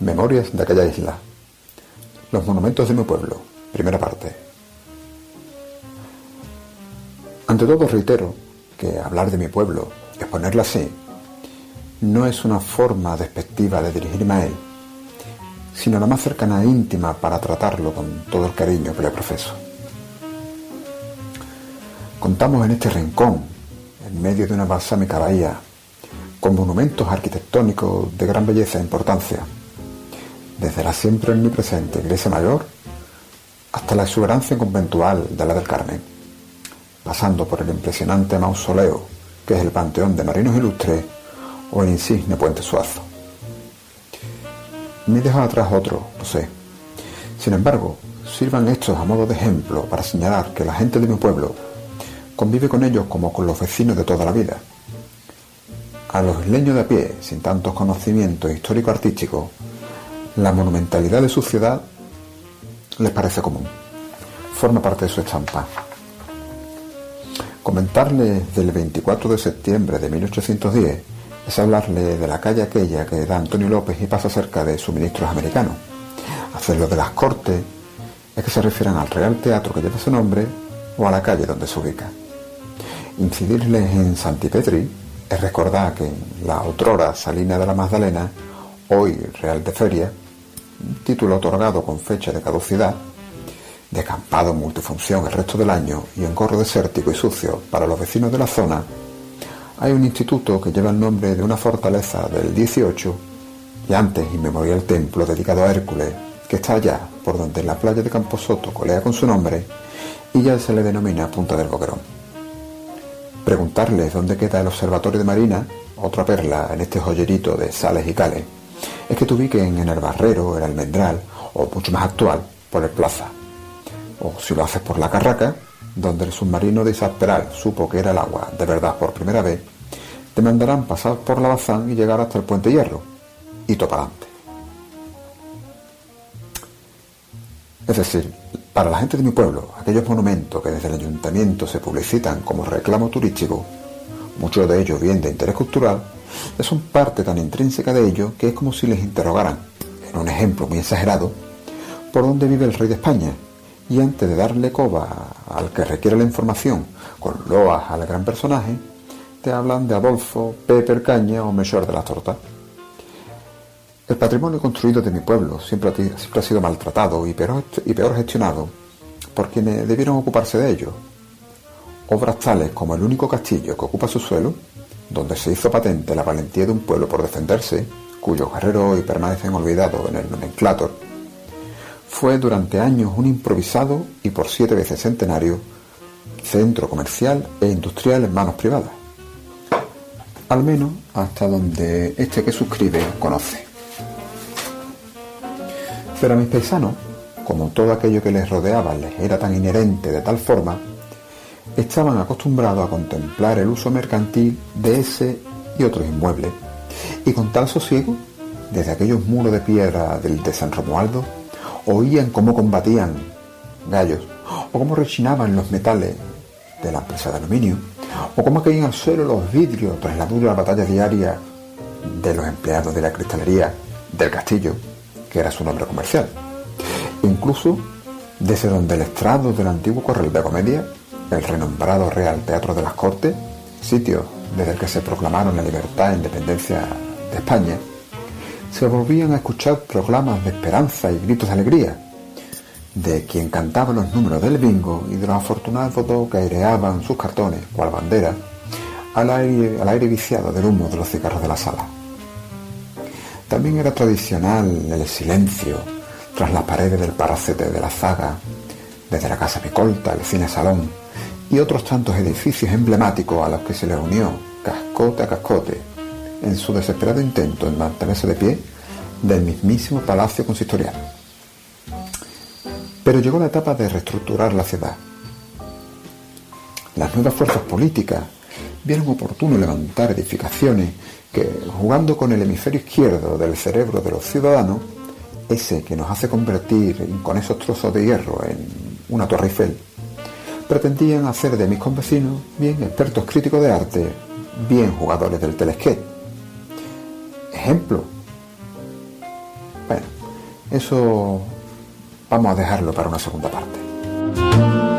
Memorias de aquella isla. Los monumentos de mi pueblo. Primera parte. Ante todo reitero que hablar de mi pueblo, exponerlo así, no es una forma despectiva de dirigirme a él, sino la más cercana e íntima para tratarlo con todo el cariño que le profeso. Contamos en este rincón, en medio de una balsámica bahía, con monumentos arquitectónicos de gran belleza e importancia, desde la siempre omnipresente Iglesia Mayor hasta la exuberancia conventual de la del Carmen, pasando por el impresionante mausoleo que es el Panteón de Marinos Ilustres o el insigne Puente Suazo. Me he dejado atrás otro, lo sé. Sin embargo, sirvan estos a modo de ejemplo para señalar que la gente de mi pueblo convive con ellos como con los vecinos de toda la vida. A los isleños de a pie, sin tantos conocimientos histórico-artísticos, la monumentalidad de su ciudad les parece común, forma parte de su estampa. Comentarles del 24 de septiembre de 1810 es hablarle de la calle aquella que da Antonio López y pasa cerca de suministros americanos. Hacerlo de las Cortes es que se refieran al Real Teatro que lleva su nombre o a la calle donde se ubica. Incidirles en Santipetri es recordar que en la otrora Salina de la Magdalena, hoy Real de Feria, un título otorgado con fecha de caducidad, descampado en multifunción el resto del año y en gorro desértico y sucio para los vecinos de la zona, hay un instituto que lleva el nombre de una fortaleza del 18 y antes inmemorial templo dedicado a Hércules, que está allá por donde la playa de Camposoto colea con su nombre y ya se le denomina Punta del Boquerón. Preguntarles dónde queda el Observatorio de Marina, otra perla en este joyerito de sales y cales, es que te ubiquen en el Barrero, el Almendral o mucho más actual, por el Plaza. O si lo haces por la Carraca, donde el submarino de Isaac Peral supo que era el agua de verdad por primera vez, te mandarán pasar por la Bazán y llegar hasta el Puente Hierro, y topalante. Es decir, para la gente de mi pueblo, aquellos monumentos que desde el ayuntamiento se publicitan como reclamo turístico, muchos de ellos bien de interés cultural, son parte tan intrínseca de ello que es como si les interrogaran, en un ejemplo muy exagerado, por dónde vive el rey de España, y antes de darle coba al que requiere la información con loas al gran personaje, te hablan de Adolfo, Pepe el Caña o Melchor de las Tortas. El patrimonio construido de mi pueblo siempre ha sido maltratado y peor gestionado por quienes debieron ocuparse de ello. Obras tales como el único castillo que ocupa su suelo, donde se hizo patente la valentía de un pueblo por defenderse, cuyos guerreros hoy permanecen olvidados en el nomenclátor, fue durante años un improvisado y por 7 veces centenario centro comercial e industrial en manos privadas. Al menos hasta donde este que suscribe conoce. Pero a mis paisanos, como todo aquello que les rodeaba les era tan inherente de tal forma, estaban acostumbrados a contemplar el uso mercantil de ese y otros inmuebles, y con tal sosiego, desde aquellos muros de piedra de San Romualdo, oían cómo combatían gallos, o cómo rechinaban los metales de la empresa de aluminio, o cómo caían al suelo los vidrios tras la dura batalla diaria de los empleados de la cristalería del castillo, que era su nombre comercial. Incluso desde donde el estrado del antiguo Corral de Comedia, el renombrado Real Teatro de las Cortes, sitio desde el que se proclamaron la libertad e independencia de España, se volvían a escuchar proclamas de esperanza y gritos de alegría, de quien cantaba los números del bingo y de los afortunados que aireaban sus cartones, cual bandera, al aire viciado del humo de los cigarros de la sala. También era tradicional el silencio tras las paredes del Palacete de la Zaga, desde la Casa Picolta, el Cine Salón y otros tantos edificios emblemáticos a los que se les unió cascote a cascote en su desesperado intento en mantenerse de pie del mismísimo Palacio Consistorial. Pero llegó la etapa de reestructurar la ciudad. Las nuevas fuerzas políticas vieron oportuno levantar edificaciones que, jugando con el hemisferio izquierdo del cerebro de los ciudadanos, ese que nos hace convertir con esos trozos de hierro en una Torre Eiffel, pretendían hacer de mis convecinos bien expertos críticos de arte, bien jugadores del telesqué. Ejemplo. Bueno, Eso vamos a dejarlo para una segunda parte.